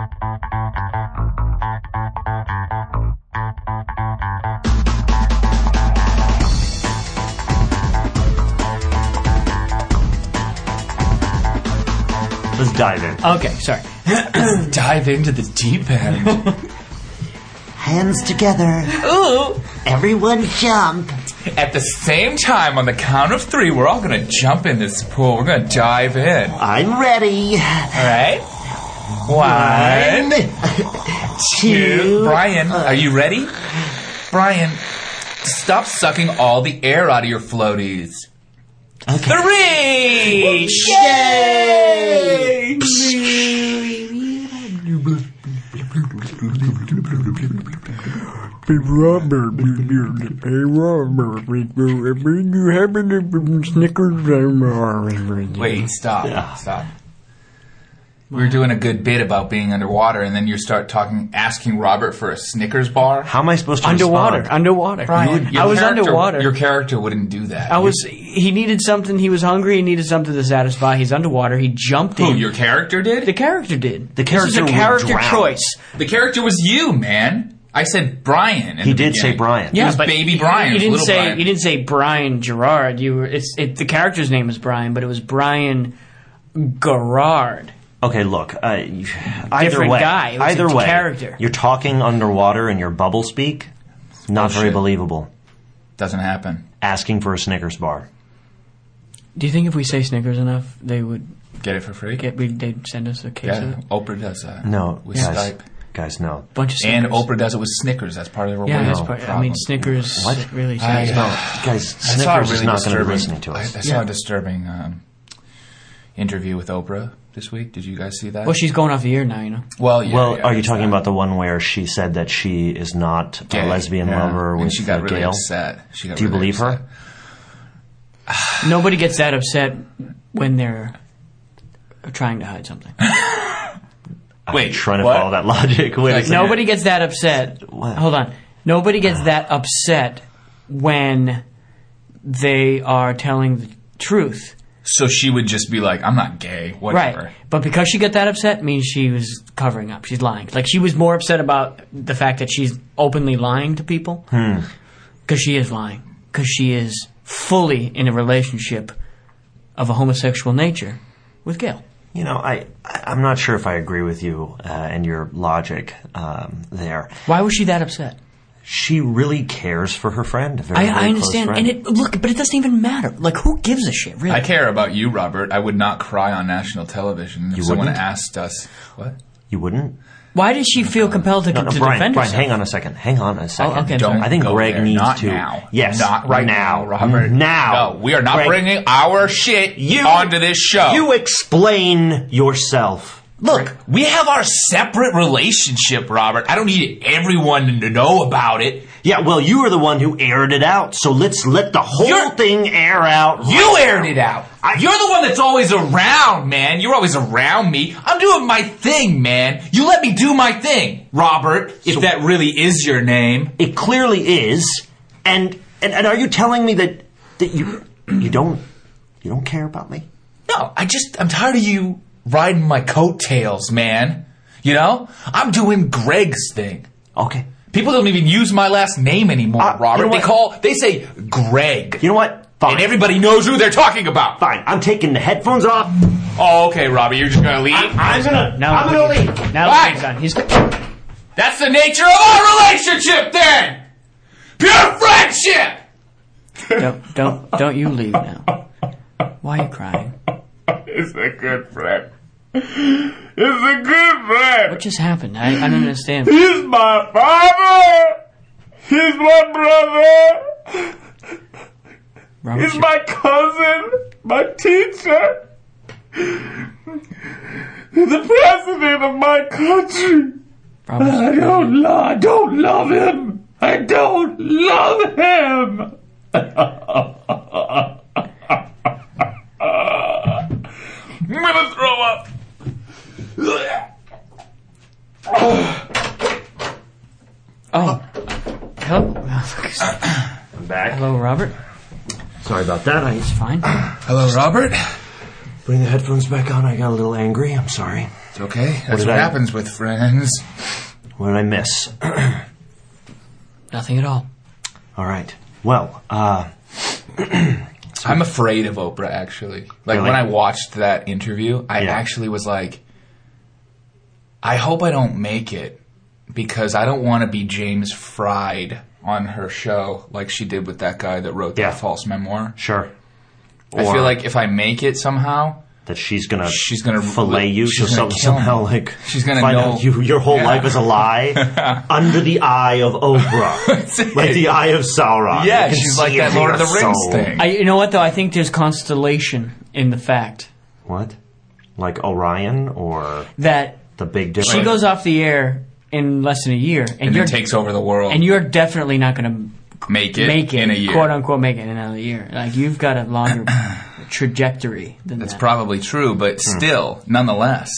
Let's dive in. Okay, sorry. Let's dive into the deep end. Hands together. Ooh! Everyone jump. At the same time, on the count of 3, we're all going to jump in this pool. We're going to dive in. I'm ready. All right? 1, 2. Brian, are you ready? Brian, stop sucking all the air out of your floaties. Okay. 3! Yay! Hey Robert, you having a Snickers? Wait, stop. We were doing a good bit about being underwater, and then you start asking Robert for a Snickers bar. How am I supposed to Underwater. Brian, I was underwater. Your character wouldn't do that. He needed something. He was hungry. He needed something to satisfy. He's underwater. He jumped in. Who, your character did? The character did. The character This is a would character drown. choice. The character was you, man. I said Brian. He did say Brian. Yeah, it was baby Brian. You didn't say Brian. You didn't say Brian Gerard. The character's name is Brian, but it was Brian Gerard. Okay, look. Either Different way, guy. It was either a way, character. you're talking underwater in your bubble speak. Not very Bullshit. believable. Doesn't happen. Asking for a Snickers bar. Do you think if we say Snickers enough, they would Get it for free? they'd send us a case of Yeah, it? Oprah does that. No, With guys. Skype. Guys, no. Bunch of Snickers. And Oprah does it with Snickers. That's part of their Yeah, that's problem. part. I mean, Snickers. What? Really? I- Snickers. No, guys, Snickers is not going to be listening to us. I saw a disturbing interview with Oprah this week. Did you guys see that? Well, she's going off the air now, you know. Well, yeah, Well, yeah, are you there's talking that. about the one where she said that she is not Gay, a lesbian yeah. lover And with she got really Gail? upset. She got Do you really believe upset. her? Nobody gets that upset when they're trying to hide something. Wait, Trying to what? follow that logic. Wait a Like, second. Nobody gets that upset. What? Hold on. Nobody gets that upset when they are telling the truth. So she would just be like, I'm not gay, whatever. Right. But because she got that upset means she was covering up. She's lying. Like, she was more upset about the fact that she's openly lying to people. Because she is lying. Because she is fully in a relationship of a homosexual nature with Gail. You know, I'm not sure if I agree with you and your logic there. Why was she that upset? She really cares for her friend. A very, very I close understand. friend. And but it doesn't even matter. Like, who gives a shit, really? I care about you, Robert. I would not cry on national television if someone wouldn't? asked us. What? You wouldn't? Why does she feel compelled to, No, to Brian, defend Brian, herself? hang on a second. Hang on a second. Oh, okay, I'm Don't sorry. I think go Greg there. needs not to. Now. Yes, Not right now, Robert. Now. No, we are not Greg, bringing our shit onto this show. You explain yourself. Look, we have our separate relationship, Robert. I don't need everyone to know about it. Yeah, well, you are the one who aired it out, so let's let the whole thing air out. You aired it out. You're the one that's always around, man. You're always around me. I'm doing my thing, man. You let me do my thing, Robert, if that really is your name. It clearly is. And are you telling me that you don't care about me? No, I'm tired of you riding my coattails, man. You know? I'm doing Greg's thing. Okay. People don't even use my last name anymore, Robert. You know what? They say Greg. You know what? Fine. And everybody knows who they're talking about. Fine. I'm taking the headphones off. Oh, okay, Robert, you're just gonna leave? I'm gonna leave. Now Fine. he's done. He's That's the nature of our relationship, then! Pure friendship! don't you leave now. Why are you crying? It's a good friend. It's a good friend. What just happened? I don't understand. He's my father. He's my brother. Robert, He's my cousin. My teacher. The president of my country. I don't love him. I don't love him. I'm gonna throw up. Oh. Hello? I'm back. Hello, Robert. Sorry about that. It's fine. Hello, Robert. Bring the headphones back on. I got a little angry. I'm sorry. It's okay. That's did what I- happens with friends. What did I miss? Nothing at all. All right. Well, I'm afraid of Oprah, actually. Like, Really? when I watched that interview, I Yeah. actually was like, I hope I don't make it, because I don't want to be James Fried on her show like she did with that guy that wrote that Yeah. false memoir. sure. I feel like if I make it somehow, that she's gonna fillet fillet you, she's so gonna kill somehow me. like She's gonna find know- out your whole Yeah. life is a lie under the eye of Oprah, That's it. like the eye of Sauron. Yeah, You can she's see like that into Lord of your the Rings soul. thing. You know what, though? I think there's constellation in the fact What? Like Orion or that the Big Dipper? she goes off the air in less than a year, and you're then takes over the world. and you're definitely not going to make it in a year. quote unquote, make it in another year. Like, you've got a longer trajectory than That's that. probably true, but still, nonetheless,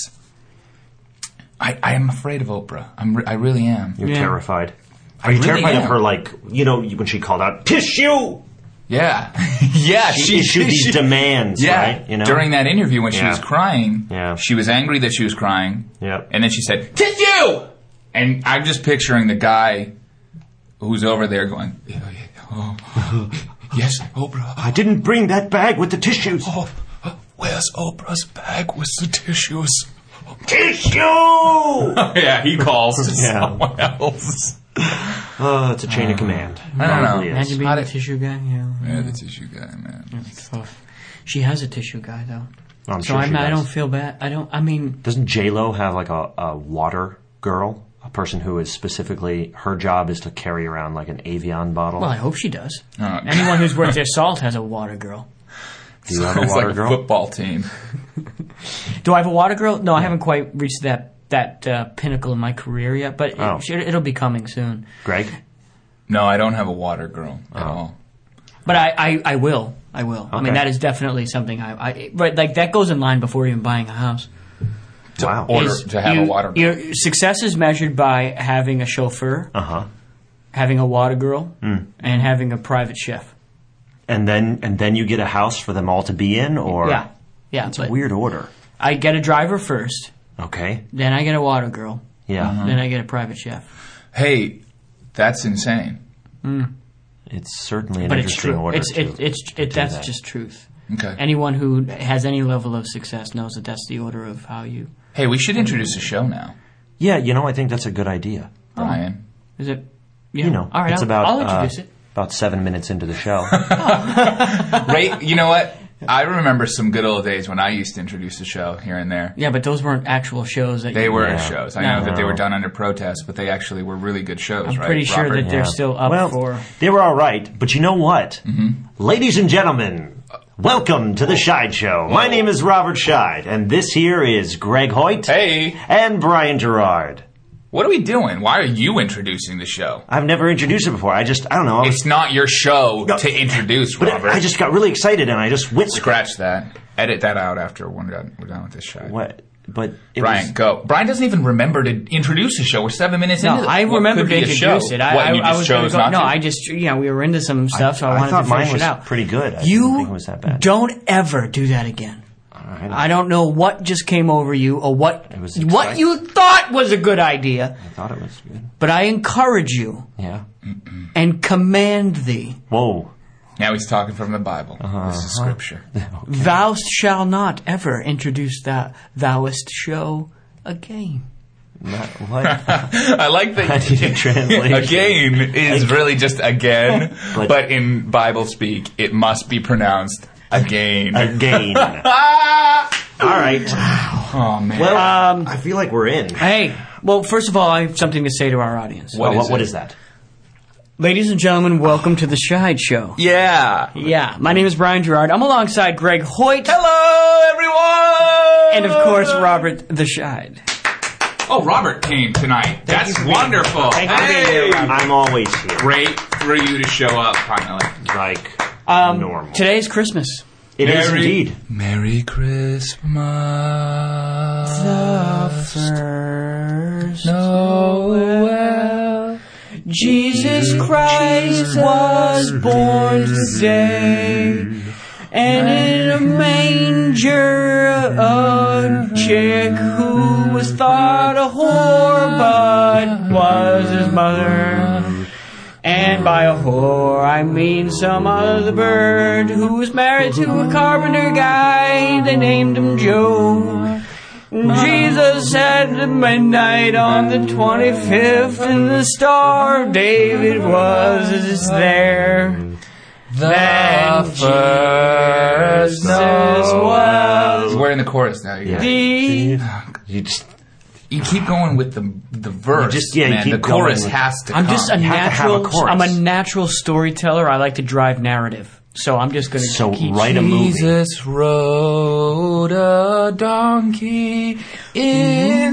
I am afraid of Oprah. I really am. You're Yeah. terrified. Are you really terrified am. of her, like, when she called out, tissue? Yeah, yeah. She issued these demands, Yeah, right? You know? during that interview when she Yeah. was crying, Yeah. she was angry that she was crying, Yep. and then she said, "Tissue!" And I'm just picturing the guy who's over there going, oh, "Yes, Oprah. I didn't bring that bag with the tissues. Oh, where's Oprah's bag with the tissues?" Tissue! Yeah, he calls to Yeah. someone else. It's a chain of command. I don't know. Probably is. Imagine being How the did- tissue guy. Yeah, the tissue guy, man. It's tough. She has a tissue guy, though. I'm So sure she I does. don't feel bad. I mean, Doesn't J-Lo have like a water girl? A person who is specifically, her job is to carry around like an Evian bottle? well, I hope she does. Oh, Anyone who's worth their salt has a water girl. Do you have a It's water like girl? a football team. Do I have a water girl? No, I haven't quite reached that pinnacle in my career yet, but Oh. it'll be coming soon. Greg? No, I don't have a water girl at all. But I will. I will. I mean, Okay. that is definitely something right, like, that goes in line before even buying a house. Wow. To have a water girl. Your success is measured by having a chauffeur, Uh-huh. having a water girl, Hmm. and having a private chef. And then you get a house for them all to be in, or? Yeah. It's a But weird order. I get a driver first, Okay. then I get a water girl, Yeah. then I get a private chef. Hey, that's insane. It's certainly an But it's interesting true. order. That's that. just truth. Okay. Anyone who has any level of success knows that that's the order of how you. Hey, we should introduce a show now, Yeah, I think that's a good idea. Brian. Is it? Yeah. You know, All right. it's I'll introduce it. about 7 minutes into the show. Right? You know what? I remember some good old days when I used to introduce the show here and there. Yeah, but those weren't actual shows. That They you, were Yeah. shows. I No. know that they were done under protest, but they actually were really good shows, I'm right? pretty sure Robert? that they're still up well, for. they were all right, but you know what? Ladies and gentlemen, welcome to the Scheid Show. My name is Robert Scheid, and this here is Greg Hoyt Hey, and Brian Gerard. what are we doing? Why are you introducing the show? I've never introduced it before. I don't know. It's not your show to introduce, but Robert. I just got really excited, and I just went. Scratch that. Edit that out after we're done with this show. What? But it Brian, was, go. Brian doesn't even remember to introduce the show. We're 7 minutes No, into it. I What remember could to be a introduce show? it. What, I you just was gonna chose go, not no, to? I just we were into some stuff, so I I wanted thought to mine finish was it out. pretty good. I You didn't think it was that bad. don't ever do that again. All right. I don't know what just came over you or what was what exciting. you thought was a good idea, I thought it was good. but I encourage you Yeah. and command thee, Whoa. Now he's talking from the Bible. This is scripture. thou shalt not ever introduce thouest show again. Not, what? I like that. I need a translation. Again is really just again, But- but in Bible speak, it must be pronounced again. Again. All right. Oh man. Well, I feel like we're in. Hey, well, first of all, I have something to say to our audience. What is what it? is that? Ladies and gentlemen, welcome to the Scheid Show. Yeah. Yeah, my name is Brian Gerard. I'm alongside Greg Hoyt. Hello, everyone. And of course, Robert the Scheid. Oh, Robert came tonight. That's you for being wonderful. Thank you for being here, Robert. I'm always here. Great for you to show up finally. Like normal. Today's Christmas. It is indeed. Merry Christmas. First Noel. Jesus Christ was born today, and in a manger a chick who thought a whore, but was his mother. And by a whore, I mean some other bird who was married to a carpenter guy. They named him Joe. Jesus at midnight on the 25th, and the Star of David was there. The first was. We're in the chorus now. You keep going with the verse. Man. The chorus has to come. I'm a natural storyteller. I like to drive narrative. So I'm just going to keep... write a movie. Jesus rode a donkey in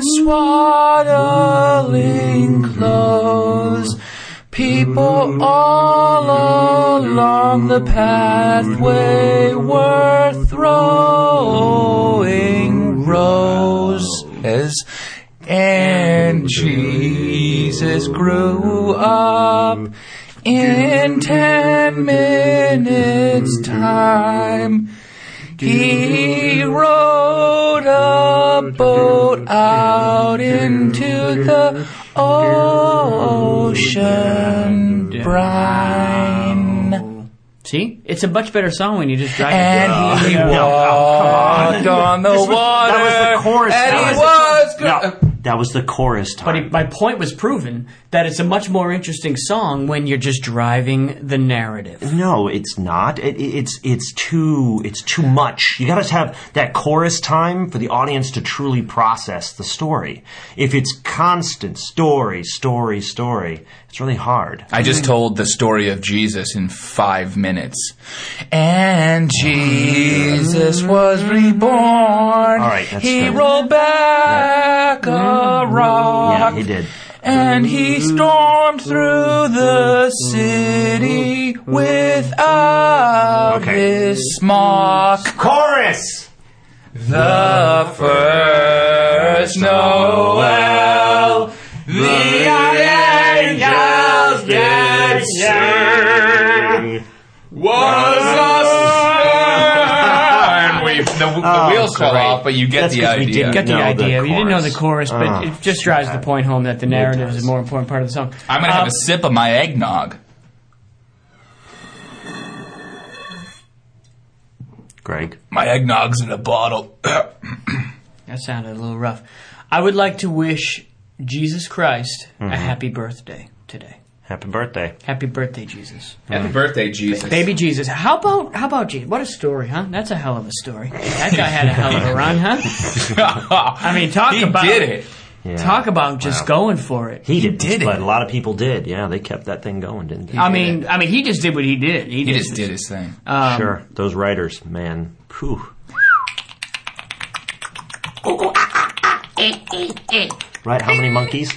swaddling clothes. People all along the pathway were throwing roses. And Jesus grew up in 10 minutes time. He rowed a boat out into the ocean brine. See? It's a much better song when you just drive it. And he walked on the water. That was the chorus. And he was good. That was the chorus time. But my point was proven that it's a much more interesting song when you're just driving the narrative. No, it's not. It's too much. You got to have that chorus time for the audience to truly process the story. If it's constant story, it's really hard. I just told the story of Jesus in 5 minutes. And Jesus was reborn. All right, that's he good. rolled back a rock. Yeah, he did. And he stormed through the city without his smock. Chorus! The first Noel, the angels did sing, was a the wheels fell off, but you get the idea. Get the idea. You didn't know the chorus, but it just drives the point home that the narrative is a more important part of the song. I'm going to have a sip of my eggnog. Greg? My eggnog's in a bottle. That sounded a little rough. I would like to wish Jesus Christ a happy birthday today. Happy birthday. Happy birthday, Jesus. Happy birthday, Jesus. Baby Jesus. How about Jesus? What a story, huh? That's a hell of a story. That guy had a hell of a run, huh? I mean, he did it. Yeah. Talk about just going for it. He did it. But a lot of people did. Yeah, they kept that thing going, didn't they? I mean, he just did what he did. He just did his thing. Sure. Those writers, man. Whew. Right, how many monkeys?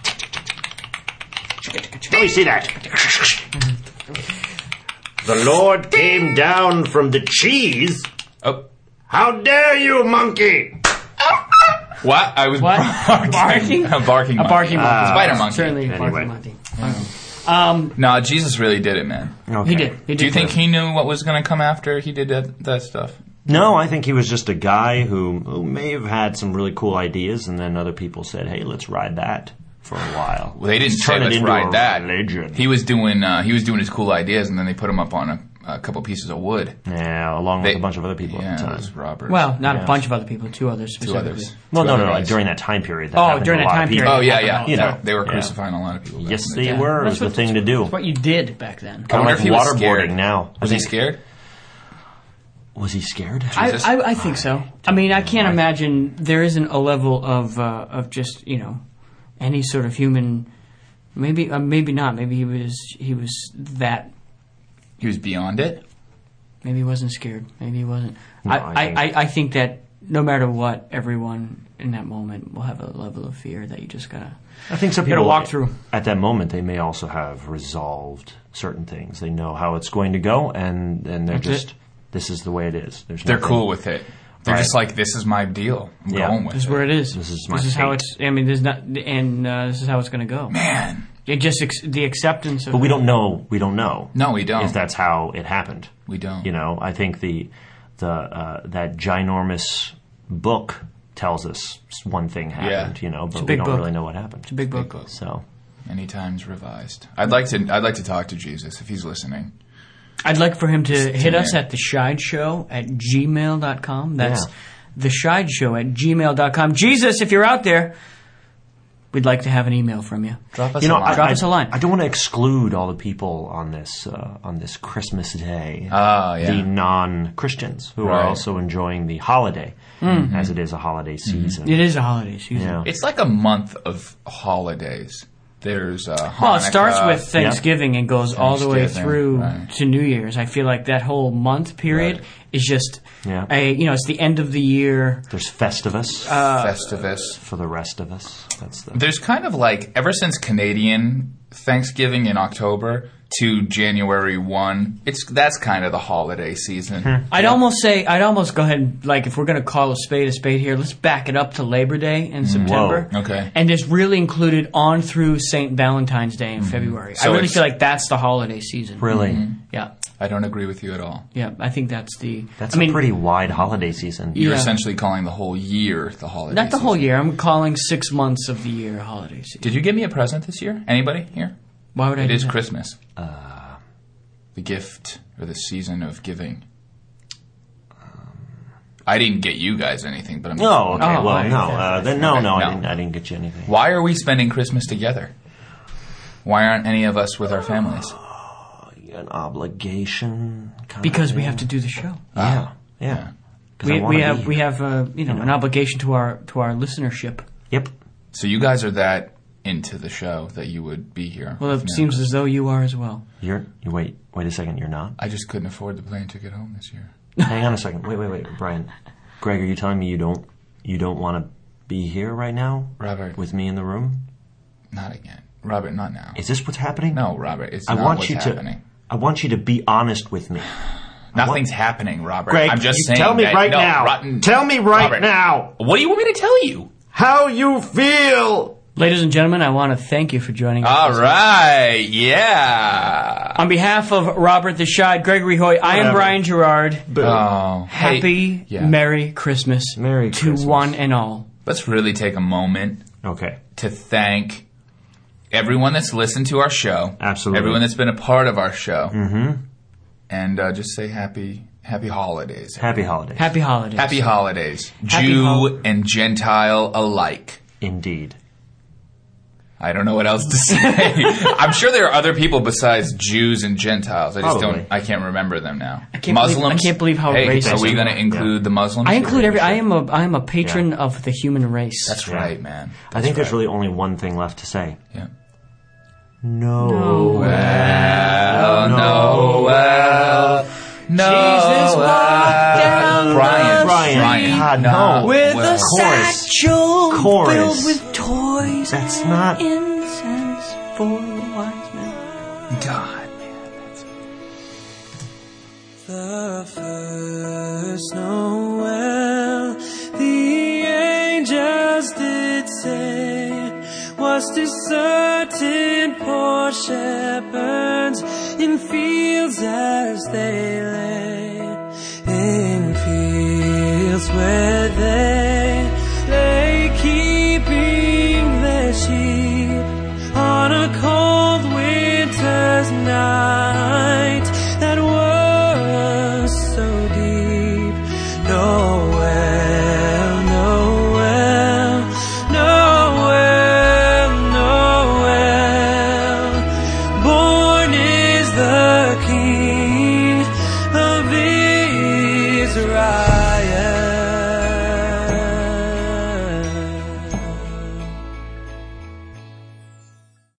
Let me see that. The Lord came down from the cheese. Oh. How dare you, monkey? What? I was barking. A barking monkey. A barking monkey. Spider monkey. Certainly a Anyway. barking monkey. No, Jesus really did it, man. Okay. He did. Do you think he knew what was going to come after he did that stuff? No, I think he was just a guy who may have had some really cool ideas, and then other people said, hey, let's ride that for a while. Well, they didn't say Turn it let's into ride a that. religion. He was doing his cool ideas, and then they put him up on a couple pieces of wood. Yeah, along with a bunch of other people Yeah, at the it time. was Robert. Well, not a bunch of other people. 2 others specifically. 2 others. Well, Two no, other like guys. during that time period. During that time period. Oh, yeah. You know, They were yeah. crucifying a lot of people. Yes, back in the they day. were. It was the thing to do. That's what you did back then. I Kind wonder of if like he was waterboarding scared. now. Was he scared? Was he scared? I think so. I mean, I can't imagine there isn't a level of just any sort of human. Maybe not. Maybe he was that. He was beyond it. Maybe he wasn't scared. Maybe he wasn't. No, I think that no matter what, everyone in that moment will have a level of fear that you just gotta. I think some gotta people walk through. At that moment, they may also have resolved certain things. They know how it's going to go, and they're That's just it. This is the way it is. They're cool with it. They're Right. just like, this is my deal. I'm going with This is it. where it is. This is my how fate. it's. I mean, there's not, and this is how it's gonna go. Man. It just the acceptance of. But we don't know. We don't know. No, we don't. If that's how it happened. We don't. I think the that ginormous book tells us one thing happened, but we big don't book. really know what happened. It's a big book. So Many times revised. I'd like to talk to Jesus if he's listening. I'd like for him to hit us at theshideshow@gmail.com. That's theshideshow@gmail.com. Jesus, if you're out there, we'd like to have an email from you. Drop us Drop us a line. I don't want to exclude all the people on this Christmas day. Yeah. The non-Christians who are Right. also enjoying the holiday, as it is a holiday season. It is a holiday season. Yeah. It's like a month of holidays. There's Hanukkah. Well, it starts with Thanksgiving and goes all the way Thanksgiving, through right. to New Year's. I feel like that whole month period Right. is just Yeah. it's the end of the year. There's Festivus Festivus. for the rest of us. That's the There's kind of like, ever since Canadian Thanksgiving in October to January 1, that's kind of the holiday season. I'd almost go ahead and, like, if we're going to call a spade here, let's back it up to Labor Day in September. Whoa. Okay. And just really include it on through St. Valentine's Day in February. So I really it's- feel like that's the holiday season. really. Yeah. I don't agree with you at all. Yeah, I think that's the... That's a pretty wide holiday season. You're Yeah. essentially calling the whole year the holiday Not the whole season. year. I'm calling 6 months of the year holiday season. Did you give me a present this year? Anybody here? Why would I It do is that? Christmas. The gift or the season of giving. I didn't get you guys anything, but I'm just Oh, okay. Oh, well, okay. no. Then no, No. I didn't get you anything. Why are we spending Christmas together? Why aren't any of us with our families? An obligation. Kind Because of we thing. have to do the show. Yeah. 'Cause I wanna We be have here. an obligation to our listenership. Yep. So you guys are that into the show that you would be here. Well, it with me. seems as though you are as well. Wait a second. You're not. I just couldn't afford the plane ticket home this year. Hang on a second. Wait, Brian. Greg, are you telling me you don't want to be here right now, Robert. with me in the room? Not again. Robert, not now. Is this what's happening? No, Robert, it's I not want what's you happening. I want you to be honest with me. Nothing's happening, Robert. Greg, I'm just you saying tell me that, right no, now. Rotten, Tell me right Robert, now What do you want me to tell you? how you feel. Ladies and gentlemen, I want to thank you for joining us. All right, yeah. On behalf of Robert the Shide, Gregory Hoy, I am Whatever. Brian Gerard. Oh, hey, Happy, yeah. Merry Christmas Merry to Christmas. one and all. Let's really take a moment Okay. to thank everyone that's listened to our show. Absolutely. Everyone that's been a part of our show. Mm-hmm. And just say happy holidays. Happy holidays. Happy holidays. Happy holidays. Happy Jew and Gentile alike. Indeed. I don't know what else to say. I'm sure there are other people besides Jews and Gentiles. I just Probably. I can't remember them now. I can't believe how hey, racist Are we you going to are. include the Muslims? I include I am a patron of the human race. That's right, man. I think there's really only one thing left to say. Yeah. No. Jesus walked down Brian. God, no. no. with Well, a chorus. satchel Chorus. filled with toys. That's not. Incense for the wise men. God. The first Noel, the angels did say, was to certain poor shepherds in fields as they lay, in fields where they lay keeping their sheep on a cold winter's night that was so deep. Noel, Noel, Noel, Noel, born is the King.